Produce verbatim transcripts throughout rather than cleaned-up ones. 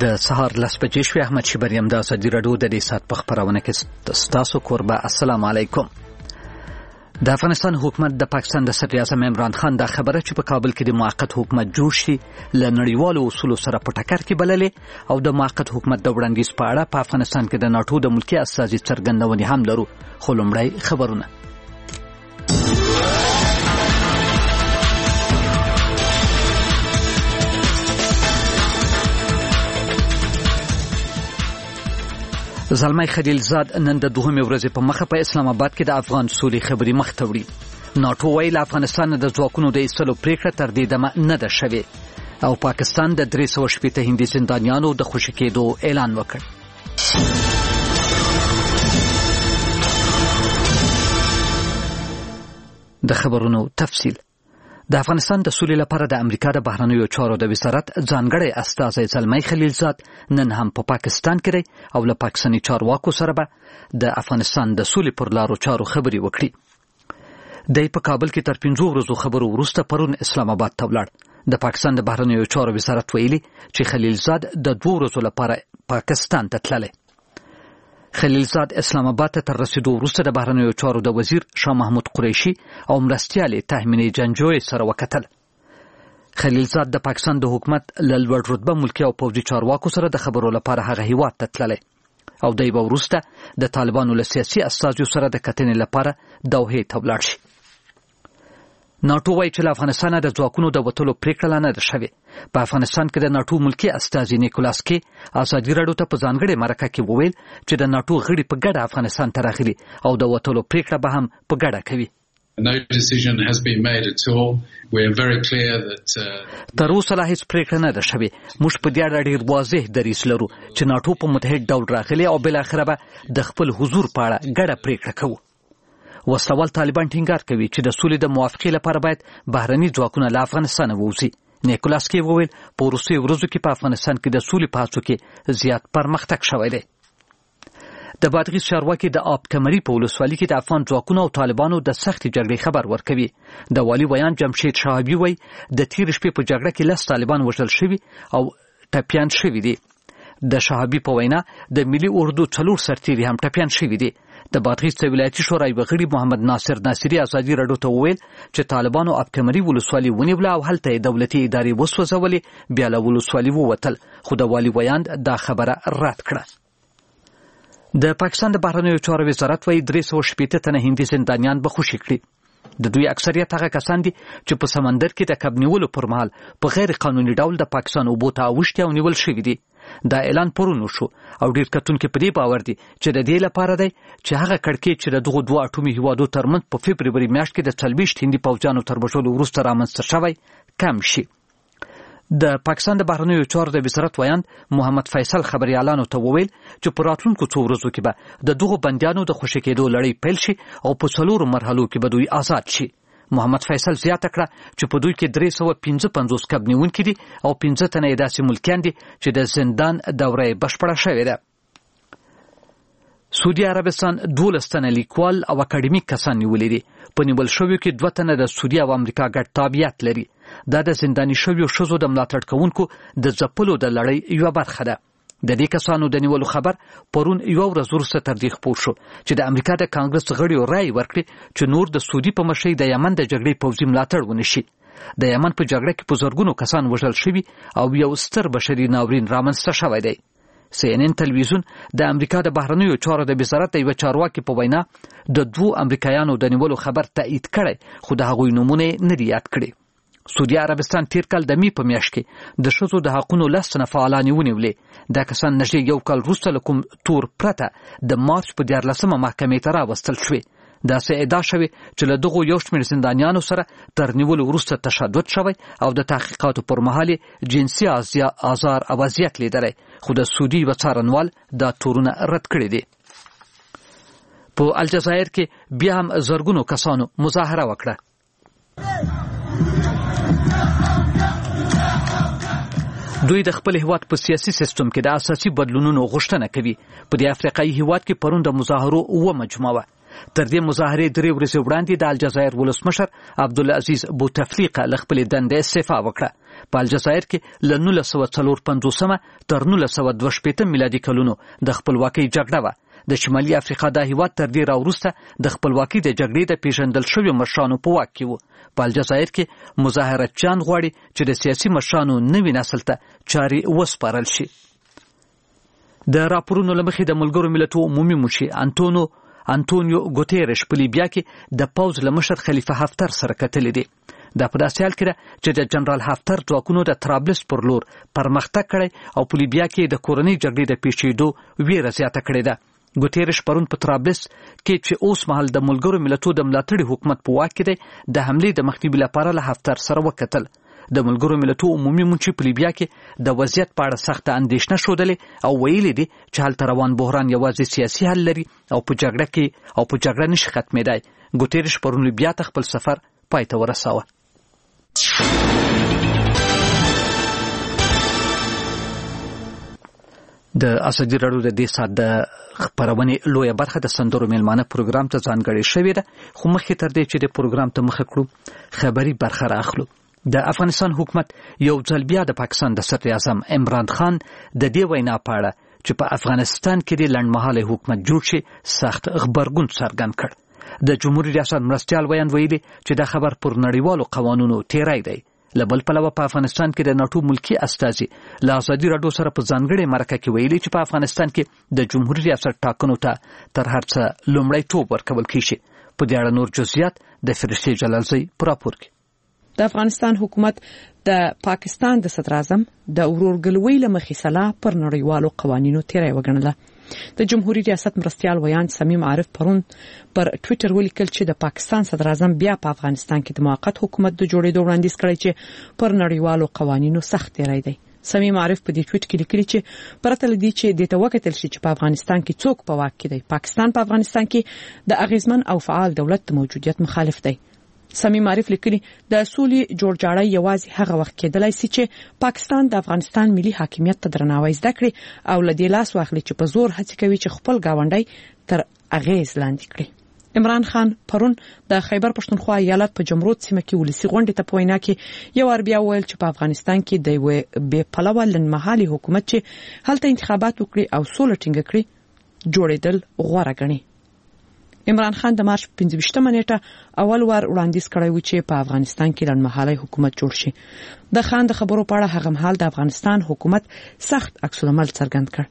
د سهار لس بجې شوې. احمد شیبر یم د ازادي راډیو د دې ساعت په خپرونه کې ستاسو کوربه. السلام علیکم. د افغانستان حکومت د پاکستان د صدر اعظم عمران خان دا خبره چې په کابل کې د موقت حکومت جوړ شي له نړیوالو اصولو سره په ټکر کې بللې او د موقت حکومت د وړاندیز په اړه په افغانستان کې د ناټو د ملکي استازي څرګندونې هم لرو. خو لومړی خبرونه. زلمی خلیلزاد نن د دوهمې ورځې په مخه په اسلام آباد کې د افغان سولې خبرې مخ ته وړي. ناټو وایي له افغانستان د ځواکونو د ایستلو پریکړه تر دې دمه نه ده شوې او پاکستان د درې سوه شپېته هندي زندانیانو د خوشي کېدو اعلان وکړ. د خبرونو تفصیل. د افغانستان د سولې لپاره د امریکا د بهرنیو چارو د وزارت ځانګړی استازی زلمی خلیلزاد نن هم په پا پاکستان کې دی او له پاکستاني چارواکو سره به د افغانستان د سولې پر لارو چارو خبرې وکړي. دی په کابل کې تر پنځو ورځو خبرو وروسته پرون اسلام آباد ته ولاړ. د پاکستان د بهرنیو چارو وزارت ویلي چې خلیلزاد د دوه ورځو لپاره پاکستان ته تللی. خلیلزاد اسلام آباد ته تر رسیدو وروسته د بهرنیو چارو د وزیر شاه محمود قریشي او مرستیال تهمینې جنجوی سره وکتل. خلیلزاد د پاکستان د حکومت له لوړ رتبه ملکي او پوځي چارواکو سره د خبرو لپاره هغه هیواد ته تللی او دی به وروسته د طالبانو له سیاسي استازیو سره د کتنې لپاره دوحې ته ولاړ شي. ناټو وایي چې له افغانستانه د ځواکونو د وتلو پریکړه لا نه ده شوې. په افغانستان کې د ناټو ملکي استازي نیکولاس کې ازادي راډیو ته په ځانګړې مرکه کې وویل چې د ناټو غړي په ګډه افغانستان ته راغلي او د وتلو پریکړه به هم په ګډه کوي. No decision has been made at all. We are very clear that تر اوسه لا هیڅ پریکړه نه ده شوې. موږ په دې اړه ډېر واضح دریځ لرو چې ناټو په متحد ډول راغلي او بالاخره به د خپل حضور په اړه ګډه پریکړه کوو. وسلوال طالبان ټینګار کوي چې د سولې د موافقې لپاره باید بهرني ځواکونه له افغانستانه ووځي. نیکولاس کې وویل په وروستیو ورځو کې په افغانستان کې د سولې په هڅو کې زیات پرمختګ شوی دی. د بادغیس چارواکي د آب کمري په ولسوالۍ کې د افغان ځواکونو او طالبانو د سختې جګړې خبر ورکوي. د والي ویان جمشید شهابي وایي د تېرې شپې په جګړه کې لس طالبان وژل شوي او ټپیان شوي دي. د شهابي په وینا د ملي اردو څلور سرتیري هم ټپیان شوي دي. د بادغیس د ولایتي شورای وغړي محمد ناصر ناصري ازادي راډیو ته وویل چې طالبانو آب کمري ولسوالۍ ونیوله او هلته دولتي ادارې وسوځولې، بیا له ولسوالۍ ووتل، خو د والي ویان دا خبره رد کړه. د پاکستان د بهرنیو چارو وزارت وایي درې سوه شپېته تنه هندي زندانیان به خوشي کړي. د دوی اکثریت هغه کسان دي چې په سمندر کې د کب نیولو پر مهال په غیر قانوني ډول د پاکستان اوبو ته اوښتي او نیول شوي دي. دا اعلان پرون وشو او ډیر کتونکي په دې باور دي چې د دې لپاره دی چې هغه کړکېچ چې د دغو دوه اټومي هیوادو ترمنځ په فبروري میاشت کې د څلوېښت هندي پوځیانو تر بشولو وروسته رامنځته شوی کم شي. د پاکستان د بهرنیو چارو د وزارت ویاند محمد فیصل خبریالانو ته وویل چې په راتلونکو څو ورځو کې به د دغو بندیانو د خوشي کېدو لړۍ پیل شي او په څلورو مرحلو کې به دوی آزاد شي. محمد فیصل زیاته کړه چې په دوی کې درې سوه پنځه پنځوس کب نیونکي دي او پنځه تنه یې داسې ملکیان دي چې د زندان دوره یې بشپړه شوې ده. سعودي عربستان دولس تنه لیکوال او اکاډمیک کسان نیولي دي. په نیول شویو کې دوه تنه د سعودي او امریکا ګډ تابعیت لري. دا د زنداني شویو ښځو د ملاتړ کوونکو د ځپلو د لړۍ یوه برخه ده. د دې کسانو د نیولو خبر پرون یوه ورځ وروسته تر دې خپور شو چې د امریکا د کانګرس غړیو رایې ورکړې چې نور د سعودي په مشرۍ د یمن د جګړې پوځي ملاتړ ونشي. د یمن په جګړه کې په زرګونو کسان وژل شوي او یو ستر بشري ناورین رامنځته شوی دی. سی ان ان تلویزیون د امریکا د بهرنیو چارو د وزارت د یوه چارواکي په وینا د دوو امریکایانو د نیولو خبر تایید کړی خو د هغوی نومونه یې نه دي یاد کړي. سعودي عربستان تیر کال د می په میاشت کې د ښځو د حقونو لس تنه فعالانې ونیولې. دا کسان نږدې یو کال وروسته له کوم تور پرته د مارچ په دیارلسمه محکمې ته راوستل شوې. داسې ادعا شوې چې له دغو یو شمېر زندانیانو سره تر نیولو وروسته تشدد شوی او د تحقیقاتو پر مهال جنسي آزار او اذیت لیدلی، خو د سعودي یوه څارنوال دا تورونه رد کړي دي. په الجزایر کې بیا هم زرګونو کسانو مظاهره وکړه. دوی د خپل هیواد په سیاسي سیستم کې د اساسي بدلونونو غوښتنه کوي. په دې افریقایي هیواد کې پرون د مظاهرو اوومه جمعه وه. تر دې مظاهرې درې ورځې وړاندې د الجزایر ولسمشر عبدالعزیز بوتفلیقه له خپلې دندې استعفا وکړه. په الجزایر کې له نولس سوه څلور پنځوسمه تر نولس سوه دوه شپېته میلادي کلونو د خپلواکۍ جګړه وه. د شمالي افریقا دا هیواد تر دې راوروسته د خپلواکۍ د جګړې د پیژندل شویو مشرانو په واک کې و. په الجزایر کې مظاهرتچیان غواړي چې د سیاسي مشرانو نوي نسل ته چارې وسپارل شي. د راپورونو له مخې د ملګرو ملتونو عمومي مشر انټونیو انټونیو ګوتيرش په لیبیا کې د پوځ له مشر خلیفه حفتر سره کتلې دي. دا په داسې حال کې ده چې د جنرال حفتر ځواکونو د طرابلس پر لور پرمختګ کړی او په لیبیا کې د کورنۍ جګړې د پیښېدو ویره زیاته کړې ده. ګوتيرش پرون په طرابلس کې چې اوس مهال د ملګرو ملتونو د ملاتړي حکومت په واک کې دی د حملې د مخنیوي لپاره له حفتر سره وکتل. د ملګرو ملتونو عمومي منشي په لیبیا کې د وضعیت په اړه سخته اندېښنه ښودلې او ویلي دي چې هلته روان بحران یوازې سیاسي حل لري او په جګړه کې او په جګړه نشي ختمېدای. ګوتيرش پرون لیبیا ته خپل سفر پای ته ورساوه. د ازادي راډیو د دې ساعت د خبرونې لویه برخه د سندرو میلمانه پروګرام ته ځانګړې شوې ده، خو مخکې تر دې چې د پروګرام ته مخه کړو خبري برخه راخلو. د افغانستان حکومت یو ځل بیا د پاکستان د صدر اعظم عمران خان د دې وینا په اړه چې په افغانستان کې د لنډمهاله حکومت جوړ شي سخت غبرګون څرګند کړ. د جمهوریت ریاست مرستیال ویان ویلي چې دا خبر پر نړیوالو قوانونو تیری دی. له بل پلوه په افغانستان کې د ناټو ملکی استازي له ازادي راډیو سره په ځانګړې مرکه کې ویلي چې په افغانستان کې د جمهوریت ریاست ټاکنو ته تر هر څه لومړیتوب ورکول کیږي. په دې اړه نور جزئیات د فرشتې جلالزی په راپور کې. د افغانستان حکومت د پاکستان د صدر اعظم د ورورګلوۍ له مخې سلا پر نړیوالو قوانینو تیری وګڼله. د جمهوریت ریاست مرستیال ویان سمیم عارف پرون پر ټوئیټر ولیکل چې د پاکستان صدر اعظم بیا په افغانستان کې د موقت حکومت د جوړېدو وړاندیز کړی چې پر نړیوالو قوانینو سخت تیری دی. سمیم عارف په دې ټوئیټ کې لیکلي چې پرته له دې چې د توکتل شي چې په افغانستان کې څوک په واک کې دی، پاکستان په افغانستان کې د اغیزمن او فعال دولت موجودیت مخالف دی. سمیم عارف لیکلي د سولې جوړجاړی یوازې هغه وخت کېدلای شي چې پاکستان د افغانستان ملي حاکمیت ته درناوی زده کړي او له دې لاس واخلي چې په زور هڅه کوي چې خپل گاونډي تر اغیز لاندې کړي. عمران خان پرون د خیبر پښتونخوا ایالت په جمرود سیمه کې ولسی غونډې ته په وینا کې یو ار بیا ویل چې په افغانستان کې د یو بې پلوه لنډمهالي حکومت چې هلته انتخابات وکړي او سوله ټینګه کړي جوړېدل غوره ګڼي. عمران خان د مارچ پنځه ویشتمه نیټه اول وار وړاندیز کړی و چې په افغانستان کې لنډمهالی حکومت جوړ شي. د خان د خبرو په اړه هغه مهال د افغانستان حکومت سخت عکس العمل څرګند کړ.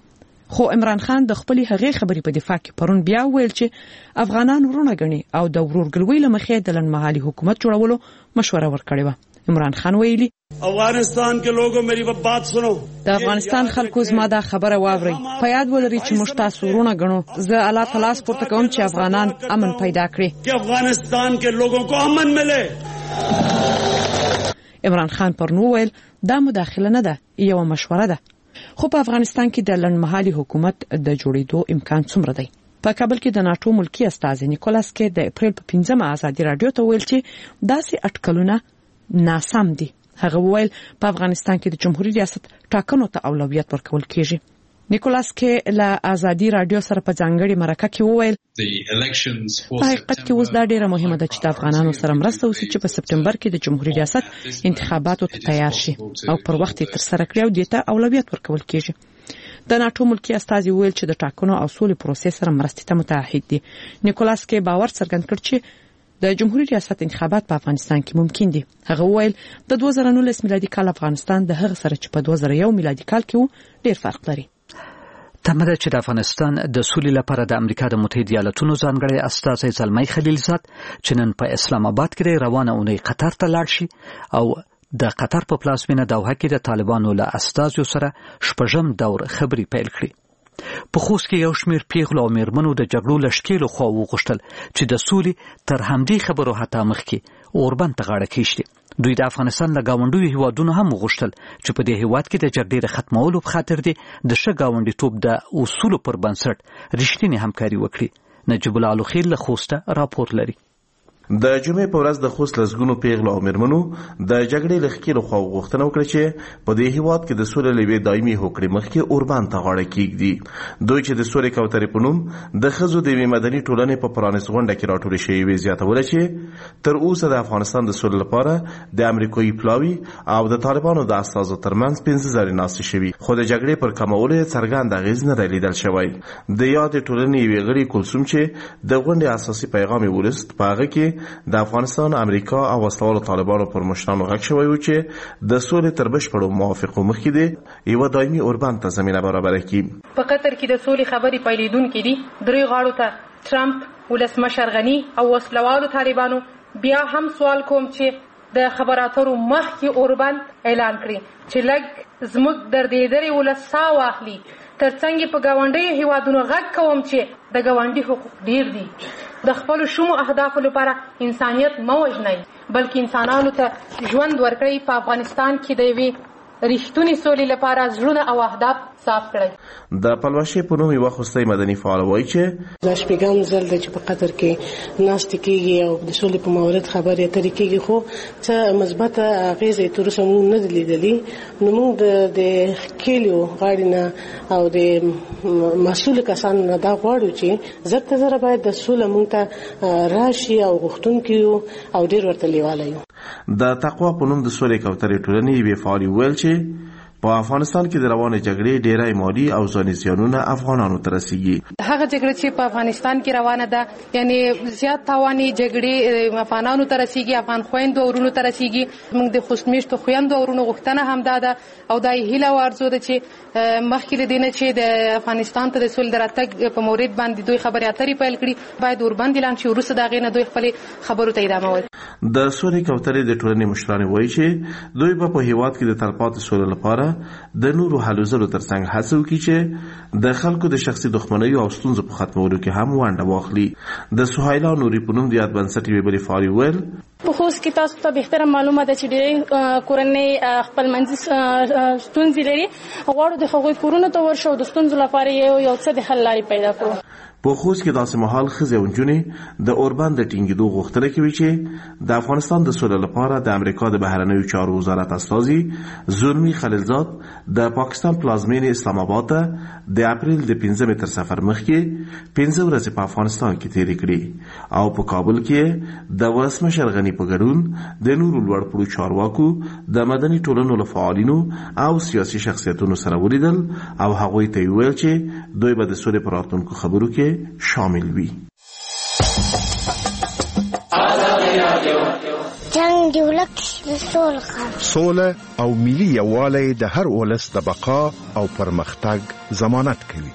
خو عمران خان د خپلې هغې خبرې په دفاع کې پرون بیا ویل چې افغانان ورونه ګڼي او د ورورګلوۍ له مخې د لنډمهالي حکومت جوړولو مشوره ورکړې وه. عمران خان ویلي افغانستان کې لوګو مری بات سنو، د افغانستان خلکو زما دا خبره واوري، په یاد ولري چې موږ تاسو ورونه ګڼو. زه الله تعالی سپورته کوم چې افغانان امن پیدا کړي، چې افغانستان کې لوګو کو امن ملے. عمران خان پر نو ویل دا مداخله نه ده، یو مشوره ده. خو په افغانستان کې د لنډمهالي حکومت د جوړېدو امکان څومره دی؟ په کابل کې د ناټو ملکی استازي نیکولاس کې د اپریل په پنځمه ازادي راډیو ته ویل چې داسې اټکلونه ناسم دي. هغه ویل په افغانستان کې د جمهوریت ریاست ټاکنو ته اولویت ورکول کیږي. نیکولاس کې له ازادي راډیو سره په ځانګړي مرکه کې وویل په حقیقت کې اوس دا ډیره مهمه ده چې د افغانانو سره مرسته وشي چې په سپټمبر کې د جمهوریت ریاست انتخاباتو ته تیار شي او پر وخت یې ترسره کړي او دې ته اولویت ورکول کیږي. د ناټو ملکی استازي ویل چې د ټاکنو او سولې پروسې سره مرستې ته متعهد دي. نیکولاس کې باور څرګند کړ چې د جمهوریت ریاست انتخابات په افغانستان کې ممکن دي. هغه ویل د دوه زره نولس میلادي کال افغانستان د هغه سره چې په دوه زره یو میلادي کال کې ډیر فرق لري. تمه ده چې د افغانستان د سولې لپاره د امریکا د متحده ایالاتونو ځانګړی استازی زلمی خلیلزاد چې نن په اسلام آباد کې روانه اونۍ قطر ته لاړ شي او د قطر په پلازمینه دوحه کې د طالبانو له استازیو سره شپږم دور خبري پیل کړي. په خوست کې یو شمېر پیغلو او میرمنو د جګړو له ښکېلو خوا وغوښتل چې د سولې تر همدې خبرو حتی مخکې اوربند ته غاړه کېږدي. دوی د افغانستان له ګاونډیو هیوادونو هم وغوښتل چې په دې هیواد کې د جګړې د ختمولو په خاطر دې د ښه ګاونډیتوب د اصولو پر بنسټ رښتینې همکاري وکړي. نجیب الله الخیل له خوسته راپور لري. د جمعې په ورځ د خوست لسګونو پیغلو او میرمنو د جګړې له ښکېلو خواو غوښتنه وکړه چې په دې هېواد کې د سولې له یوې دایمي هوکړې مخکې اوربند ته غاړه کېږدي. دوی چې د سولې کوترې په نوم د ښځو د یوې مدني ټولنې په پرانیست غونډه کې راټولې شوې وې زیاتوله چې تر اوسه د افغانستان د سولې لپاره د امریکایي پلاوي او د طالبانو د استازو ترمنځ پنځه ځلې ناستې شوي، خو د جګړې پر کمولو یې څرګند اغېز نه دی لیدل شوی. د یادې ټولنې یوې غړي کلثوم چې د غونډې اساسي پیغام یې ولست، په هغه کې د افغانستان امریکا او وسلوالو طالبانو پر مشرانو غږ شوی و چې د سولې تر بشپړو موافقو مخکې دی یوه دایمي اوربند ته زمینه برابره کړي. په قطر کې د سولې خبرې پیلېدونکې دي. درې غاړو ته ټرمپ، ولسمشر غني او وسلوالو طالبانو بیا هم سوال کوم چې د خبراترو مخکې اوربند اعلان کړي چې لږ زموږ دردېدلې ولس ساه واخلي. ترڅنګ په ګاونډیو هیوادونو غږ کوم چې د ګاونډي حقوق ډیر دي. د خپل شومو اهدافو لپاره انسانیت مه وژنئ، بلکې انسانانو ته ژوند ورکړئ. په افغانستان کې د یوې رښتونې سولې لپاره زړونه او اهداف صاف کړئ. د پلوشې په نوم یوه خوستی مدني فعال وایي چې دا شپږم ځل دی چې په قطر کې ناستې کېږي او د سولې په مورد خبرې اترې کېږي، خو څه مثبته اغېزه یې تر اوسه موږ نه دي لیدلي. نو موږ د ښکېلیو غاړې نه او د مسؤلو کسانو نه دا غواړو چې زر ته زره باید د سوله موږ ته راشي او غوښتونکي یو او ډېر ورته لیواله یو. د تقوا په نوم د سولې کوترې ټولنې یوې فعالې ویل چې په افغانستان کې د روانې جګړې ډېری مالي او ځاني زیانونه افغانانو ته رسیږي. هغه جګړه چې په افغانستان کې روانه ده، یعنی زیات تاواني جګړې افغانانو ته رسیږي، افغان خویندو او ورونو ته رسیږي. موږ د خوست میشتو خویندو او ورونو غوښتنه هم دا ده او دا یې هیله او آرزو ده چې مخکې له دې نه چې د افغانستان ته د سولې د راتګ په مورد باندې دوی خبرې اترې پیل کړي، باید اوربند اعلان شي، وروسته د هغې نه دوی خپلې خبرو ته ادامه ورکړي. د سولې کوترې د ټولنې مشرانې وایي چې دوی به په هېواد کې د تلپاتې سولې لپاره د نورو هلو ځلو ترڅنګ هڅه وکړي چې د خلکو د شخصي دښمنیو او ستونزو په ختمولو کې هم ونډه واخلي. د سهیلا نوري په نوم د یاد بنسټ یوې بلې فعالې ویل په خوست کې تاسو ته بهتره معلومه ده چې ډېرې کورنۍ خپلمنځي ستونزې لري. غواړو د هغوی کورونو ته ورشو او د ستونزو لپاره یو یو څه د حل لارې پیدا کړو. په خوست کې داسې مهال ښځې او نجونې د اوربند د ټینګېدو غوښتنه کوي چې د افغانستان د سولې لپاره د امریکا د بهرنیو چارو وزارت استازي زلمي خلیلزاد د پاکستان پلازمینې اسلام آباد ته د اپریل د پنځمې تر سفر مخکې پنځه ورځې په افغانستان کې تېرې کړې او په کابل کې د ولسمشر غني په ګډون د نورو لوړپوړو چارواکو، د مدني ټولنو له فعالینو او سیاسي شخصیتونو سره ولیدل او هغوی ته ویل چې دوی به د سولې په راتلونکو خبرو کې شامل وي. جنگ دی ولک سول خام سوله او ملي یووالی د هر ولس د بقا او پرمختګ ضمانت کوي.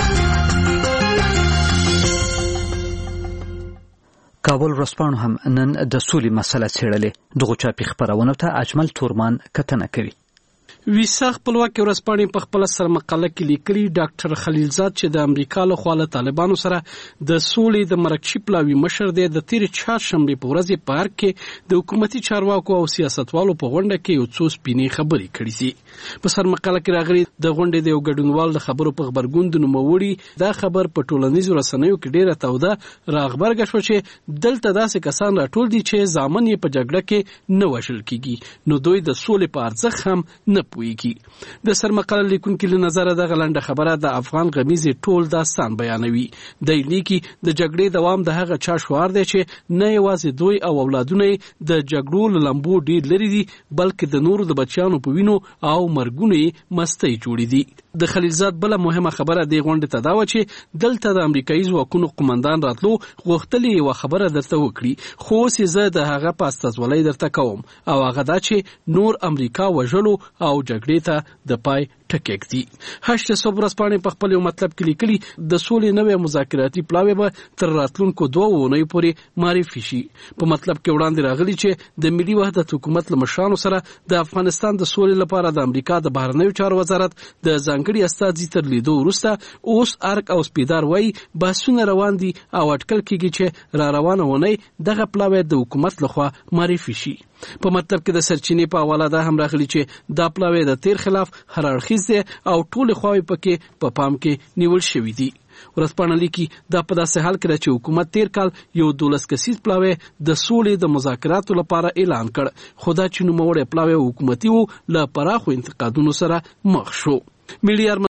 کابل ورځپاڼو هم نن د سولې مسله څېړلې. دغو چاپي خپرونو ته اجمل تورمان کتنه کوي. ویسا خپلواکي ورځپاڼې په خپله سرمقاله کې لیکلي ډاکټر خلیلزاد چې د امریکا له خوا له طالبانو سره د سولې د مرکچي پلاوي مشر دی، د تېرې چهارشنبې په ورځ په ارګ کې د حکومتي چارواکو او سیاستوالو په غونډه کې یو څو سپینې خبرې کړې دي. په سرمقاله کې راغلي د غونډې د یو ګډونوال د خبرو په خبرګون د نوموړي دا خبر په ټولنیزو رسنیو کې ډېره توده راغبرګه شوه چې دلته داسې کسان راټول دي چې زامن یې په جګړه کې نه وژل کېږي، نو دوی د سولې په ارزښت هم نه پوهیږي. د سرمقاله لیکونکي له نظره دغه لنډه خبره د افغان غمیزې ټول داستان بیانوي. دی لیکي د جګړې دوام د هغه چا شعار دی چې نه یوازې دوی او اولادونه د جګړو له لمبو ډېر لري دي، بلکې د نورو د بچیانو په وینو او مرګونو یې مستۍ جوړې دي. د خلیلزاد بله مهمه خبره دې غونډې ته دا وه چې دلته د امریکایي ځواکونو قمندان راتلو غوښتلې یوه خبره درته وکړي، خو اوس یې زه د هغه په استازولۍ درته کوم، او هغه دا چې نور امریکا وژلو او جګړې ته د پای ټکی ږدي. هشت صبح ورځپاڼې په خپل یو مطلب کې لیکلي د سولې نوې مذاکراتي پلاوی به تر راتلونکو دوه اونیو پورې معرفي شي. په مطلب کې وړاندې راغلي چې د ملي وحدت حکومت له مشرانو سره د افغانستان د سولې لپاره د امریکا د بهرنیو چارو وزارت د ځانګړي استازي تر لیدو وروسته اوس ارګ او سپیدار وایي بحثونه روان دي او اټکل کېږي چې را روانه اونۍ دغه پلاوی د حکومت لخوا معرفي شي. په مطلب کې د سرچینې په حواله دا هم راغلي چې دا پلاوی د تیر خلاف هر اړخیز دی او ټول خواوې پکې په پام کې نیول شوي دي. ورځپاڼه لیکي دا په داسې حال کې چې حکومت تیر کال یو دولس کسیز پلاوی د سولې د مذاکراتو لپاره اعلان کړ، خو دا چې نوموړی پلاوی حکومتي و له پراخو انتقادونو سره مخ شو. میډیا